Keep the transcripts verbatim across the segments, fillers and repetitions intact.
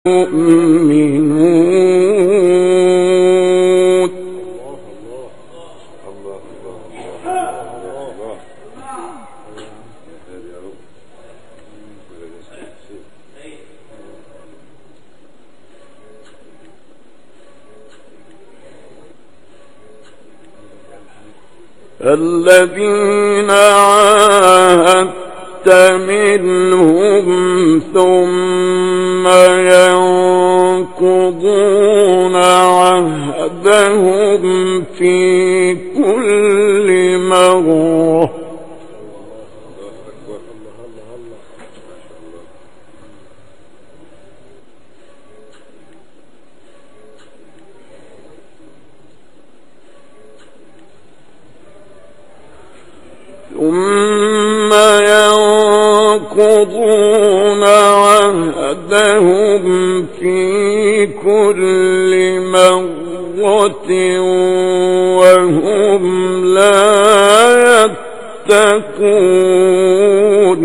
يؤمنون. الذين عاهدت منهم ثم ينقضون عهدهم في كل مرة. ثم ينقضون عهدهم في كل مرة وهم لا يتقون.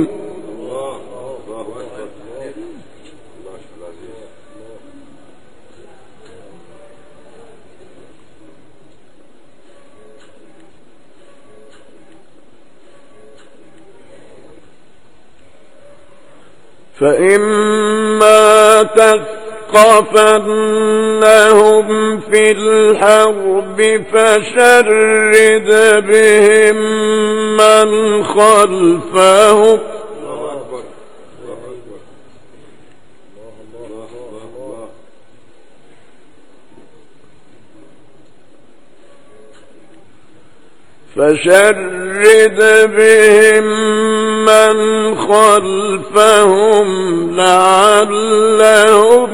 فإما تثقفنهم في الحرب فشرد بهم من خلفهم فشرد بهم من خلفهم لعلهم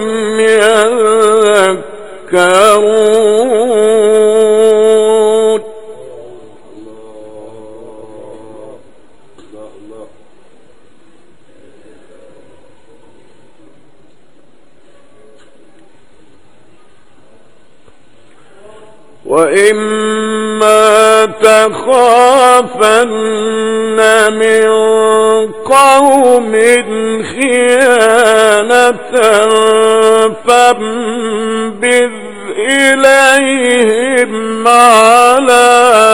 يذكرون. وإما تخافن من قوم خيانة فانبذ إليهم على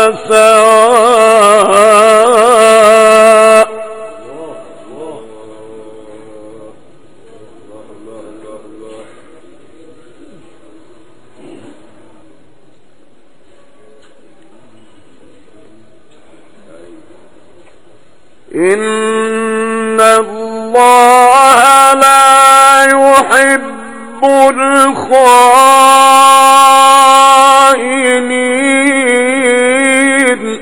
سواء. إن الله لا يحب الخائنين.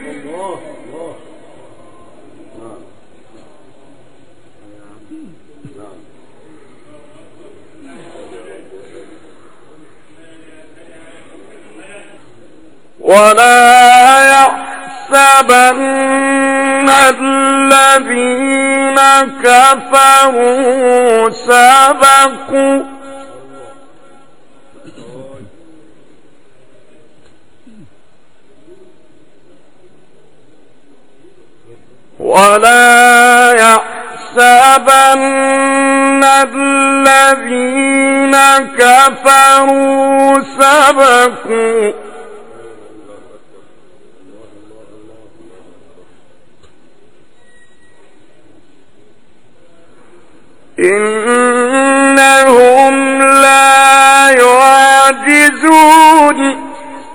ولا يحسبن الذين كفروا سبقوا ولا يحسبن الذين كفروا سبقوا إنهم لا يعجزون.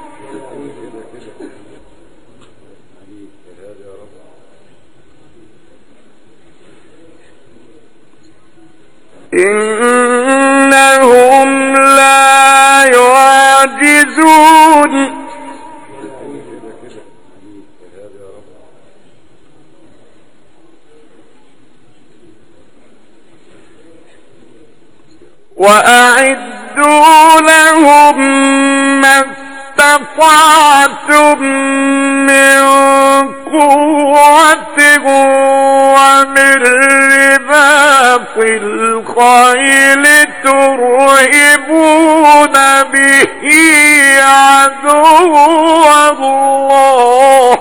إنهم لا يعجزون. وأعدوا لهم ما استطعتم من قوة ومن رباط الخيل ترهبون به عدو الله.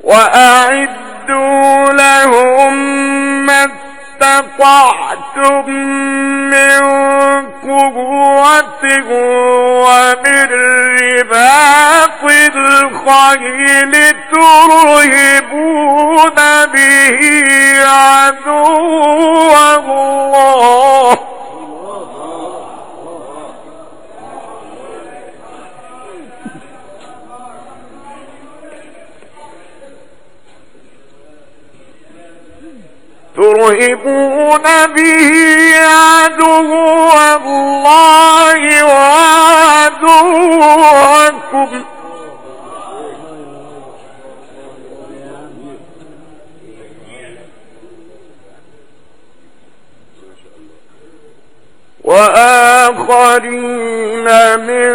وأعدوا لهم ما استطعتم من قوة ومن رباط الخيل ترهبون به عدو الله ترهبون به عدو الله وعدوكم وآخرين من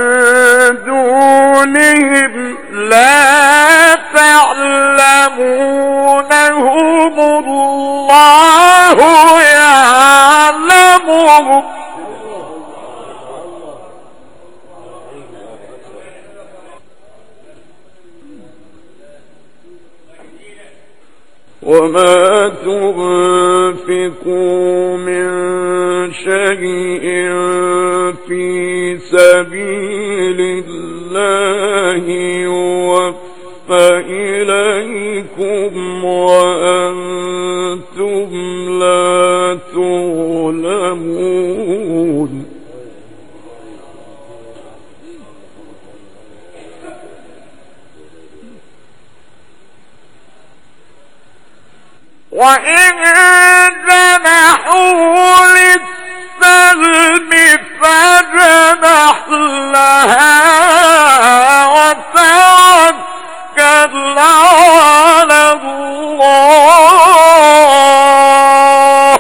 دونهم لا تعلمونهم الله يعلمهم وما تنفقوا من شيء في سبيل الله يوفى إليكم وأنتم لا تظلمون وإن جنحوا للسلم فاجنح لها وتوكل على الله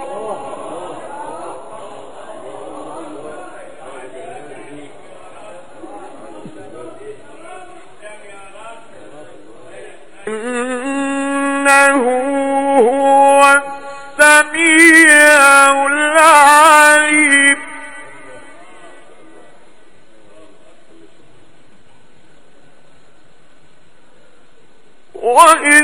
إنه هو السميع العليم وإذ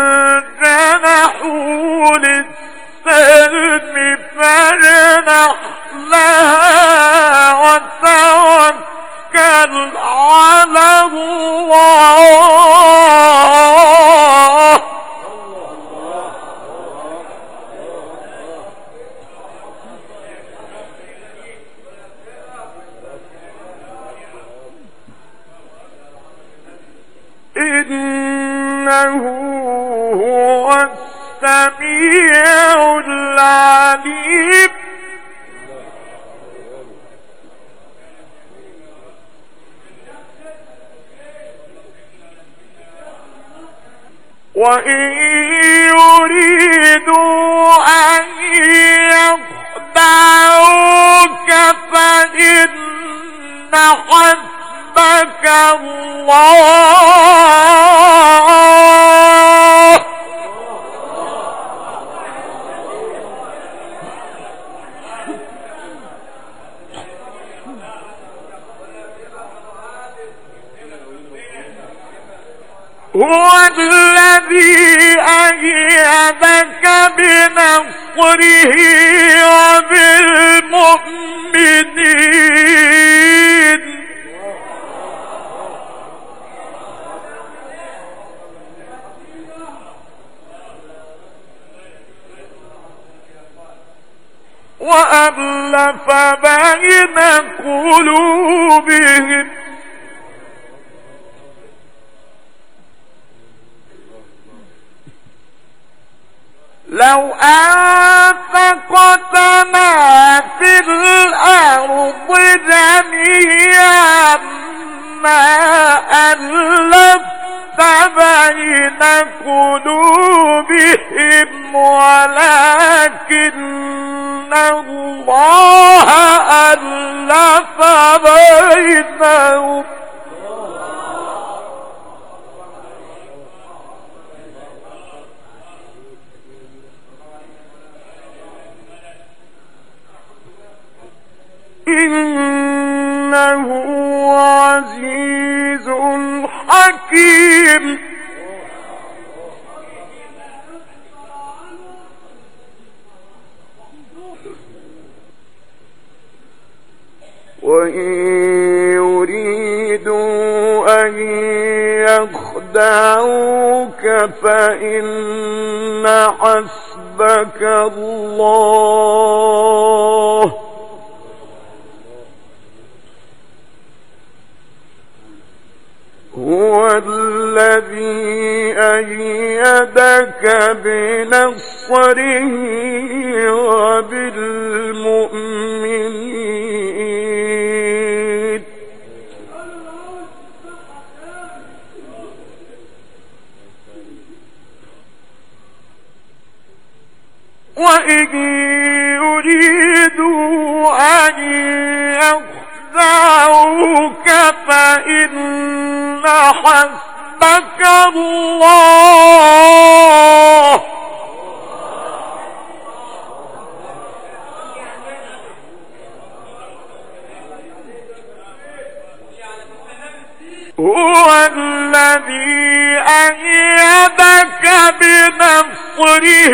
جنحوا للسلم فاجنح لها وتوكل على الله إنه هو السميع العليم وإن يريدوا أن يخدعوك فإن حسبك الله هو الذي أيدك بنصره وبالمؤمنين وألف بين قلوبهم لو أنفقت ما في الأرض جميعا ما ألفت بين قلوبهم ولكن الله ألف بينهم إنه عزيز حكيم وإن يريدوا أن يخدعوك فإن حسبك الله هو الذي أيدك بنصره وبالمؤمنين وإن يريدوا أن يخدعوك فإن حسبك الله هو الذي أيدك بنصره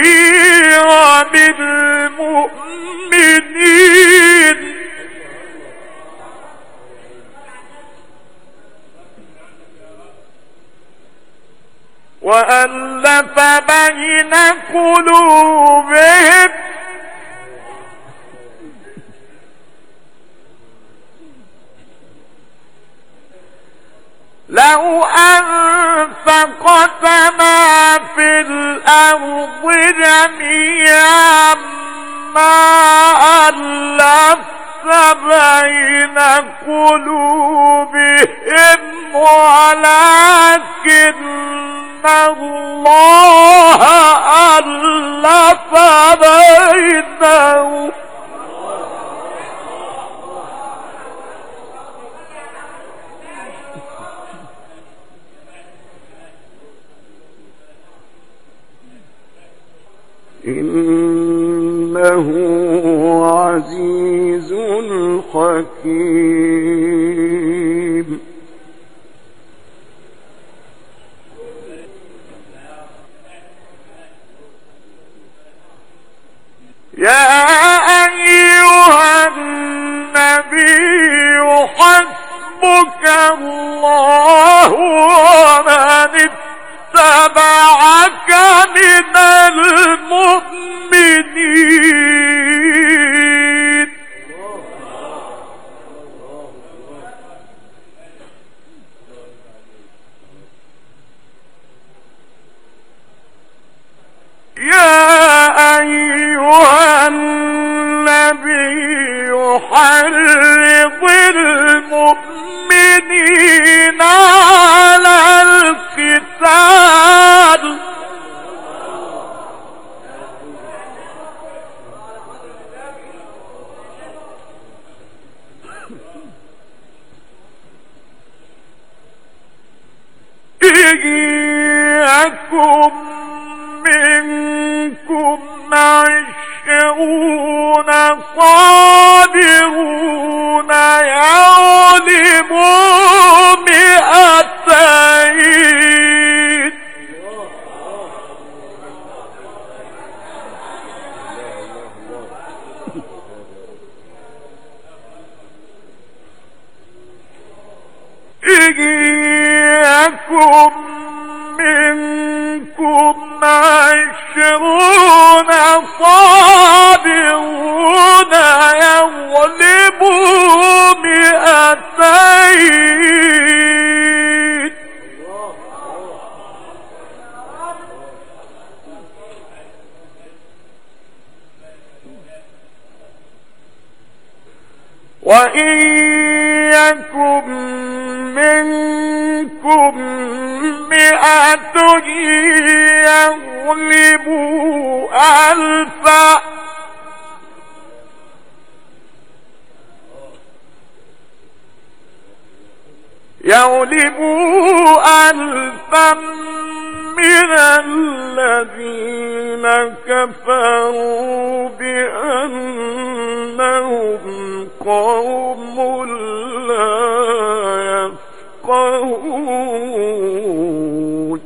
وبالمؤمنين وألف بين قلوبهم لو أنفقت ما في الأرض جميعا ما ألفت بين قلوبهم ولكن الله ألف بينهم إنه عزيز حكيم يا أيها النبي حسبك الله ومن اتبعك من المؤمنين يا أيها النبي حرض المؤمنين على القتال إن يكن منكم عشرون صابرون يغلبوا مئتين إن يكن منكم عشرون صابرون يغلبوا مئتين وإن يكن منكم مئة يغلبوا ألفا يغلبوا ألفا من الذين كفروا بأنهم قوم لا يفقهون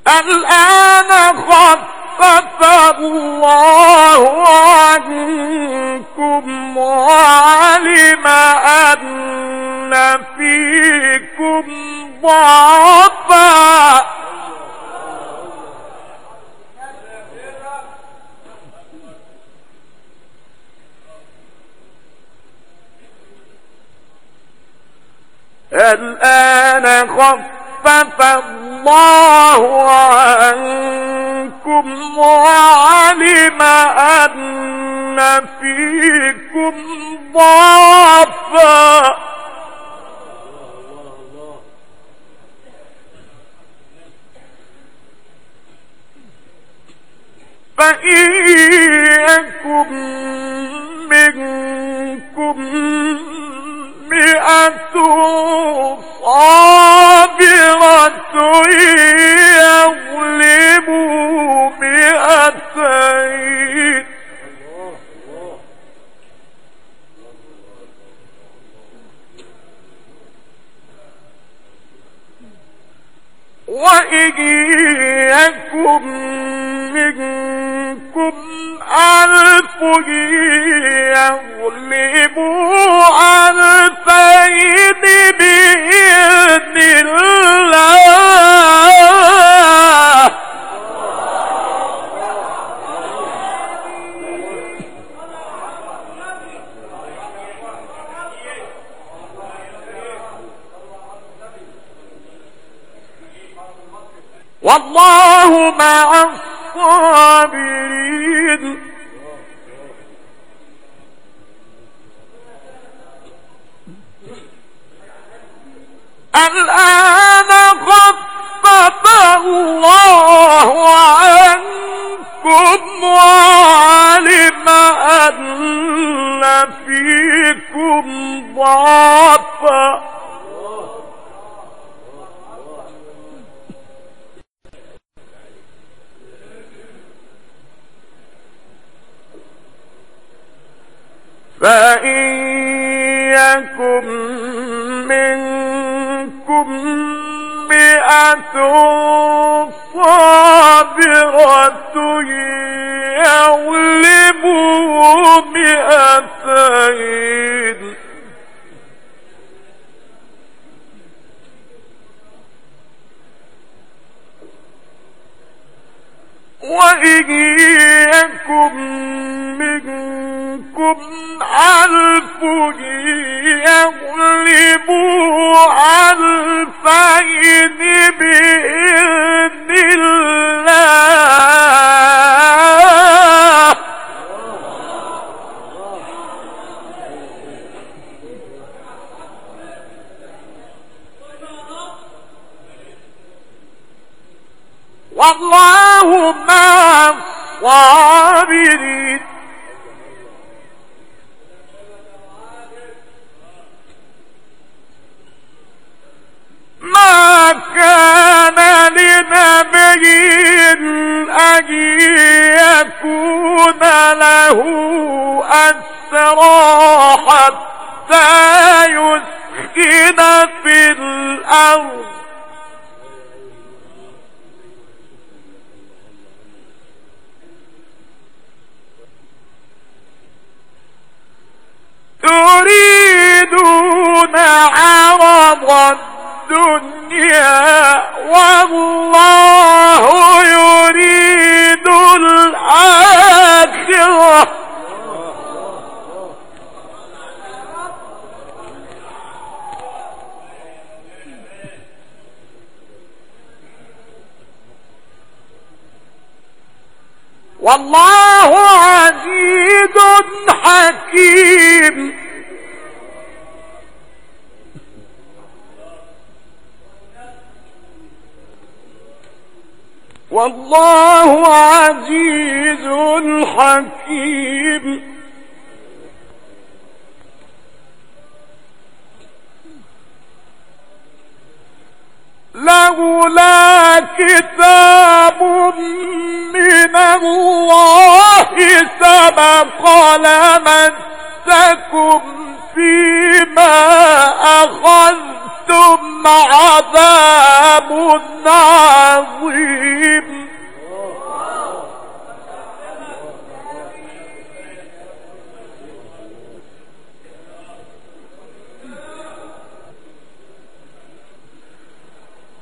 الآن خفف الله عنكم وعلم أن فيكم ضعفا الآن خفف الله عنكم وعلم أن فيكم ضعفا فإن يكن منكم مئة صابرة يغلبوا مئتين وإن يكن منكم ألف يغلبوا ألفين بإذن الله والله مع الصابرين الآن خفف الله عنكم وعلم أن فيكم ضعفا فإن يكن منكم مئة صابرة يغلبوا مئتين وإن يكن منكم ألف يغلبوا ألفين بإذن الله والله مع الصابرين ما كان لنبي أن يكون له أسرى حتى يسكن في الأرض تريدون عرض الدنيا والله يريد الآخرة والله عزيز حكيم والله عزيز حكيم لولا كتاب من الله سبق لمسكم فيما أخذتم عذاب عظيم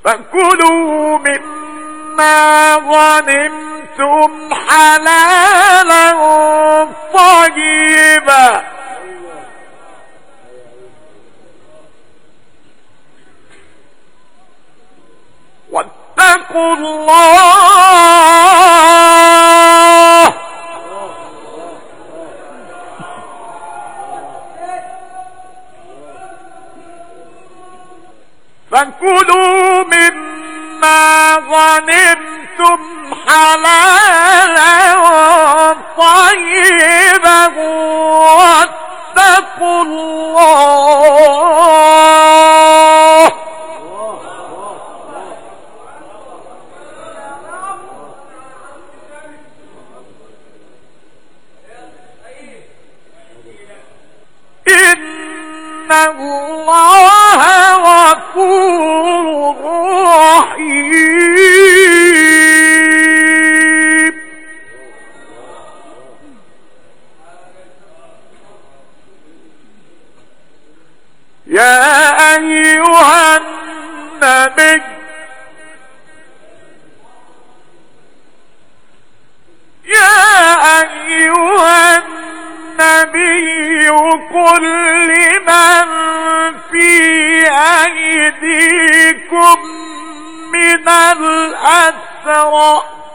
فكلوا مما غنمتم حلالا طيبا واتقوا الله فكلوا مما غنمتم حلالا طيبا واتقوا الله إن الله غفور رحيم يا أيها النبي يا أيها النبي قل لمن في أيديكم من الأسرى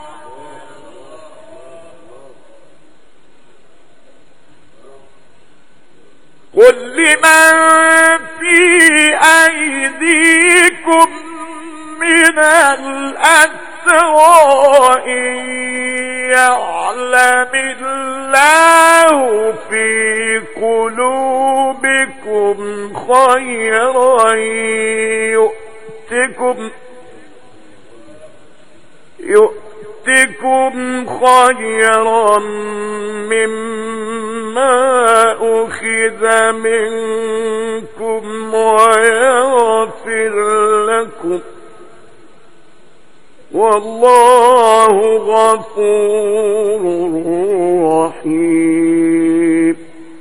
قل لمن في أيديكم من الأسرى إن يعلم الله في قلوبكم خيرا يؤتكم يؤتكم خيرا مما أخذ منكم ويغفر لكم والله غفور رحيم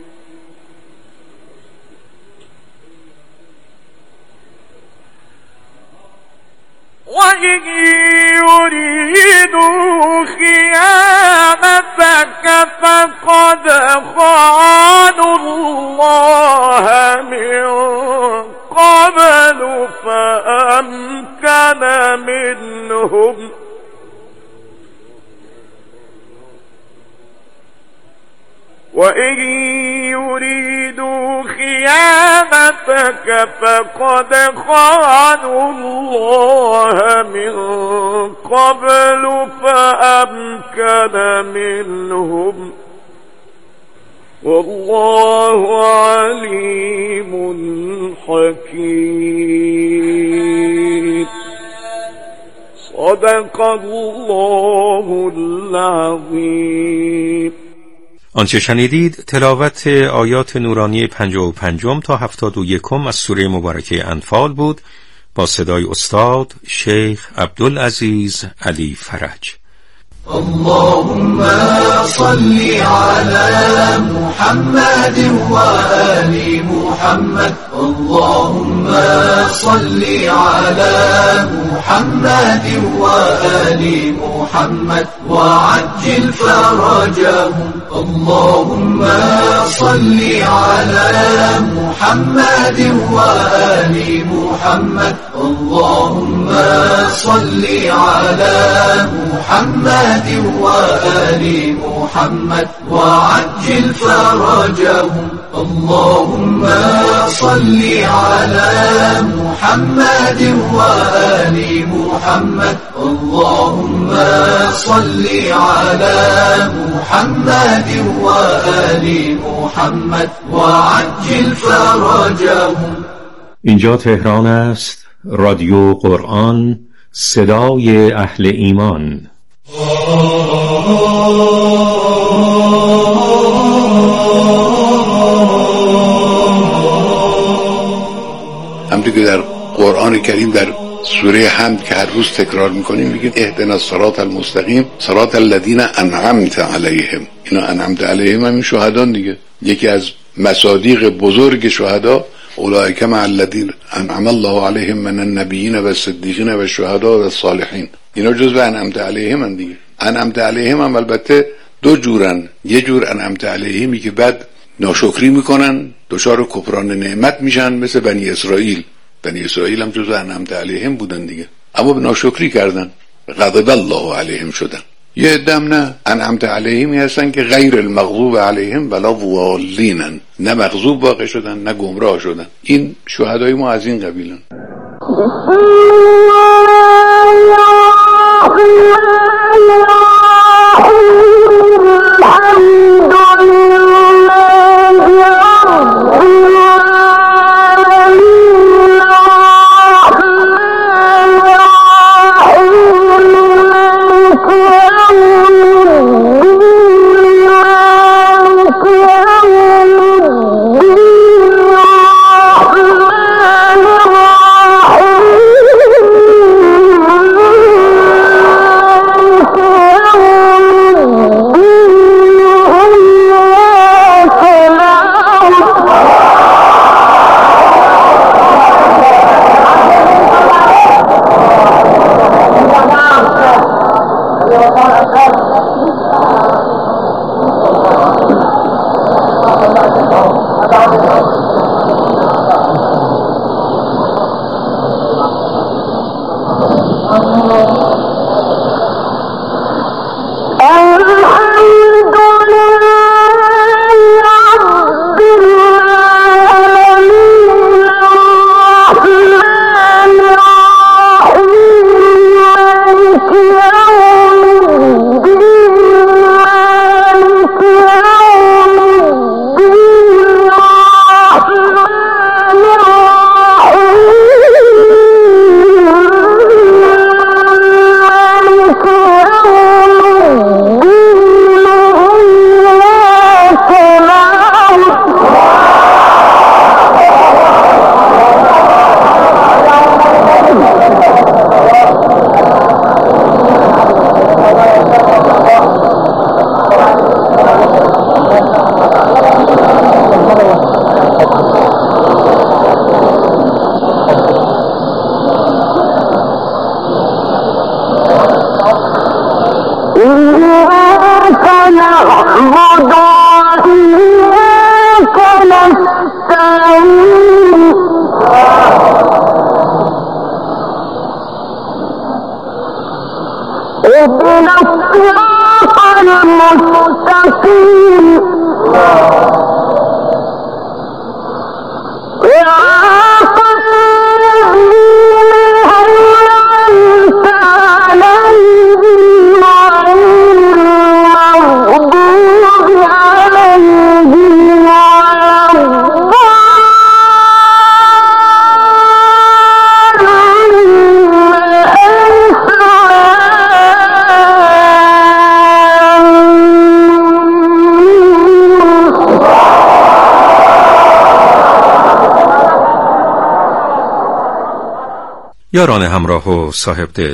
وإن يريدوا خيانتك فقد خانوا الله من قبل فأمكن منهم وإن يريدوا خيانتك فقد خانوا الله من قبل فأمكن منهم والله عليم حكيم صدق الله العظیم. آنچه شنیدید تلاوت آیات نورانی پنجاه و پنجم تا هفتاد و یکم از سوره مبارکه انفال بود با صدای استاد شیخ عبدالعزیز علی فرج. اللهم صل على محمد وآل محمد اللهم صل على محمد وآل محمد وعجل فرجهم اللهم صل على محمد وآل محمد اللهم صل على محمد وآل محمد وعجل فرجهم اللهم صل على محمد وآل محمد اللهم صل على محمد وآل محمد وعجل فرجهم. اینجا تهران است، رادیو قرآن، صدای اهل ایمان. همونطور که در قرآن کریم در سوره حمد که هر روز تکرار میکنیم میگیم اهدنا الصراط المستقیم صراط الذین انعمت علیهم. اینا انعمت علیهم همین شهدان دیگه. یکی از مصادیق بزرگ شهدا اولئک مع الذین انعم الله علیهم من النبیین و الصدیقین و الشهداء و الصالحین. اینا جزء انعمت علیهم ان دیگه. انعمت علیهم هم البته دو جورن. یه جور انعمت علیهمی که بعد ناشکری میکنن، دچار کفران نعمت میشن، مثل بنی اسرائیل. بنی اسرائیل هم جزء انعمت علیهم بودن دیگه، اما ناشکری کردن، غضب الله علیهم شدن. یه عدم نه، انعمت علیهمی هستن که غیر المغضوب علیهم ولا ضالین، نه مغضوب واقع شدن نه گمراه شدن. این شهدای ما از این قبیلن. یاران همراه و صاحب دل،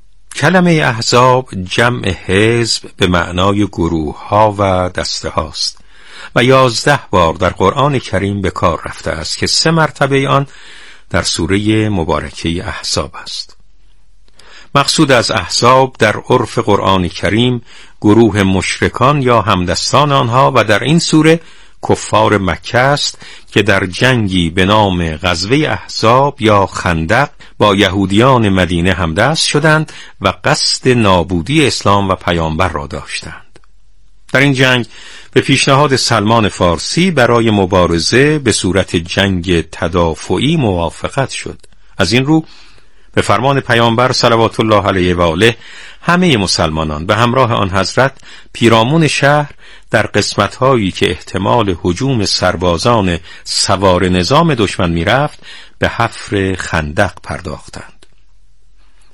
کلمه احزاب جمع حزب به معنای گروه ها و دسته هاست و یازده بار در قرآن کریم به کار رفته است که سه مرتبه آن در سوره مبارکه احزاب است. مقصود از احزاب در عرف قرآن کریم گروه مشرکان یا همدستان آنها و در این سوره کفار مکه است که در جنگی به نام غزوه احزاب یا خندق با یهودیان مدینه همدست شدند و قصد نابودی اسلام و پیامبر را داشتند. در این جنگ به پیشنهاد سلمان فارسی برای مبارزه به صورت جنگ تدافعی موافقت شد. از این رو به فرمان پیامبر صلوات الله علیه و آله همه مسلمانان به همراه آن حضرت پیرامون شهر در قسمت‌هایی که احتمال هجوم سربازان سوار نظام دشمن می‌رفت به حفر خندق پرداختند.